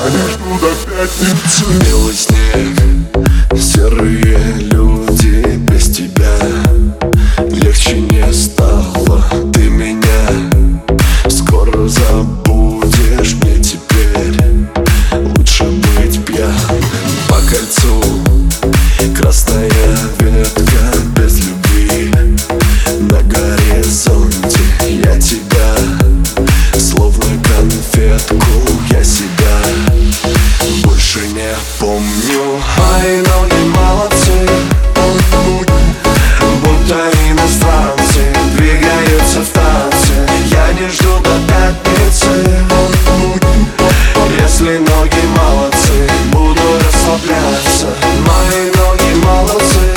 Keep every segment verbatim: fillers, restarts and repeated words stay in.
жду до пятницы. Белый снег, серые люди. Без тебя легче не стало. Ты меня скоро забудешь. Мне теперь лучше быть пьяным. По кольцу красная ветка без любви. На горизонте я тебя, словно конфетку, я себя больше не помню. Мои ноги молодцы, будто иностранцы, двигаются в танце. Я не жду до пятницы. Если ноги молодцы, буду расслабляться. Мои ноги молодцы,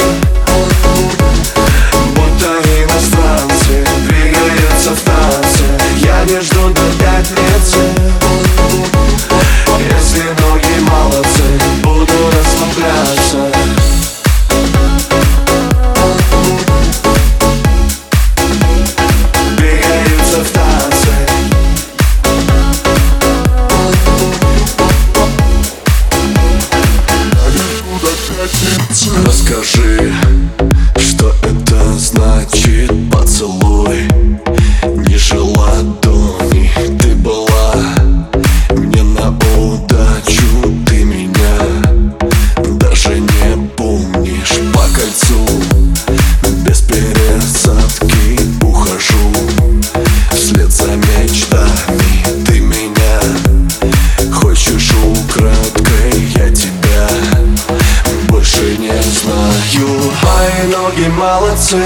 будто иностранцы, двигаются в танце. Я не жду до пятницы. Если ноги молодцы, буду расслабляться. Двигаются в танце. Расскажи, что это значит поцелуй ниже ладони. Ты была мне на удачу, ты меня даже не помнишь. По кольцу без пересадки ухожу вслед за мечтами. Ты меня хочешь украдкой, я тебя больше не знаю. Мои ноги молодцы,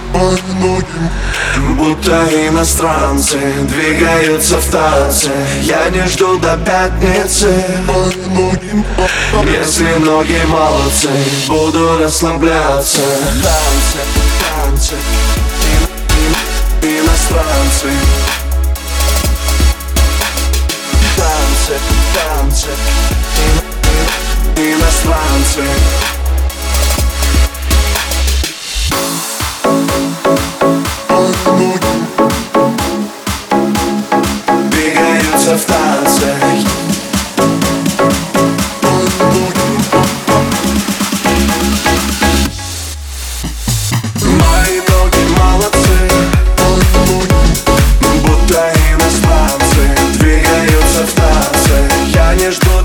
будто иностранцы, двигаются в танце. Я не жду до пятницы. Если ноги молодцы, буду расслабляться. Танцы, танцы, и, и, иностранцы. Танцы, танцы, и, и, иностранцы. Двигаются в танце. Мои ноги молодцы, будто иностранцы, двигаются в танце. Я не жду